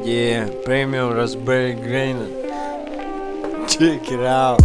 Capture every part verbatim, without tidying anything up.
Yeah, Premium Raspberry Grain. Check it out.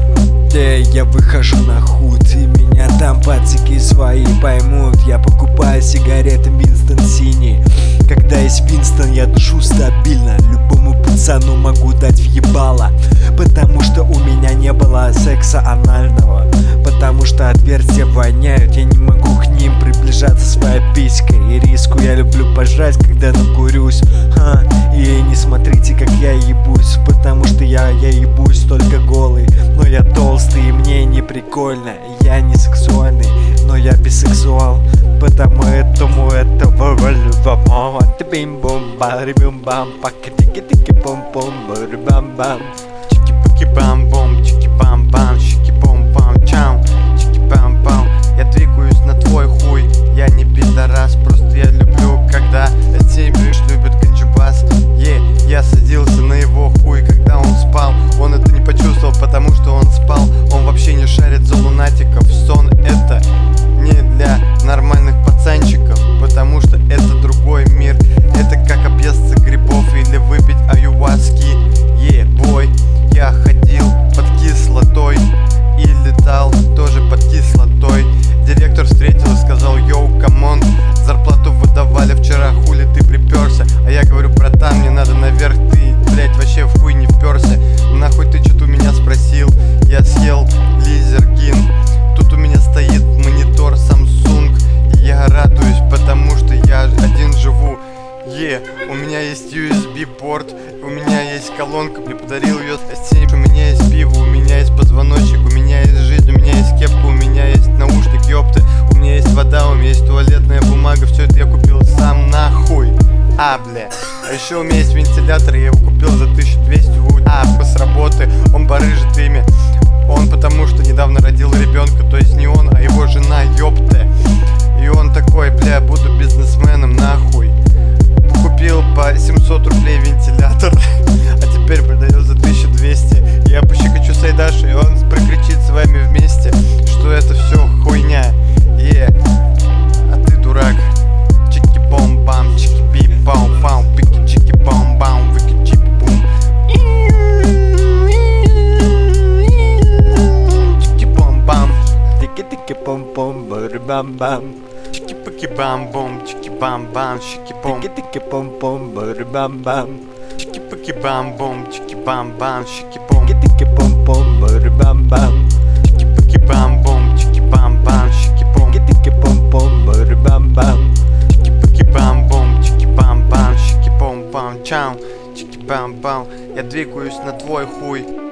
Yeah, я выхожу на худ, и меня там пацики свои поймут. Я покупаю сигареты Winston синий. Когда есть Winston, я дышу стабильно. Любому пацану могу дать въебало, потому что у меня не было секса анального. Потому что отверстия воняют, я не могу к ним приближаться своей писькой. И риску я люблю пожрать, когда накурюсь. Ха, и не смотрите, как я ебусь, потому что я, я ебусь только голый. Но я толстый, и мне не прикольно. Я не сексуальный, но я бисексуал. Потому этому этого вольвamo. Бим-бум-бари-бим-бам, паки-тики-тики-пум-пум, бари-бам-бам. Чики-паки-бам-бом, чики-бам-бам, чики-пум-пам-чам, чики-бам-бам. Я двигаюсь на твой хуй, я не пидорас, просто я люблю, когда эти бишь любят ганджубас. Е, я садился на его хуй, когда он спал. Он это не почувствовал, потому что он спал. Он вообще не шарит за лунатиков. Сон это не для нормальных пацанчиков, потому что это другой мир. Это как объесться грибов или выпить аюваски. Е, бой, я ходил под кислотой и летал тоже под кислотой. Директор встретил и сказал: йоу, камон, зарплату выдавали вчера, хули ты приперся? А я говорю: братан, мне надо наверх, ты, блять, вообще в хуй не вперся. Нахуй ты что-то у меня спросил? Я съел лизергин. Тут у меня стоит монитор Samsung, и я радуюсь, потому что я один живу. Е, у меня есть ю эс би-порт, у меня есть колонка, мне подарил ее Стив. У меня есть пиво, у меня есть позвоночник, у меня есть жизнь, у меня есть кепка, у меня есть наушник, ёпты. У меня есть вода, у меня есть туалетная бумага, все это я купил сам нахуй. А, бля. А еще у меня есть вентилятор, я его купил за тысячу двести. А, с работы, он барыжит ими. Он потому что недавно родил ребенка, то есть не он, а его жена, ёпты. И он такой: бля, буду бизнесменом, нахуй. Купил по семьсот рублей вентилятор, а теперь продает за тысячу двести. Я пощекочу с Айдашей, и он прокричит с вами вместе, что это все хуйня. Е, а ты дурак. Чики-бом-бам, чики-би-бам-бам, пики-чики-бам-бам, вики-чики-бум. Чики-бом-бам, Тики-тики-пум-пум, бари-бам-бам. чики-пики-бам-бом, чики-бам-бам, чики-бом. Тики-тики-пум-пум, бари-бам-бам. Чики-пики-бам-бом, чики-бам-бам, чики-бом. Тики-тики-пум-пум, бари-бам-бам. Чики-пики-бам-бом, чики-бам-бам, чики-бом. Тики-тики-пум-пум, бари-бам-бам. Чики-пики-бам-бом, чики-бам-бам, чики-бом-бам-чам, чики-бам-бам. Я двигаюсь на твой хуй.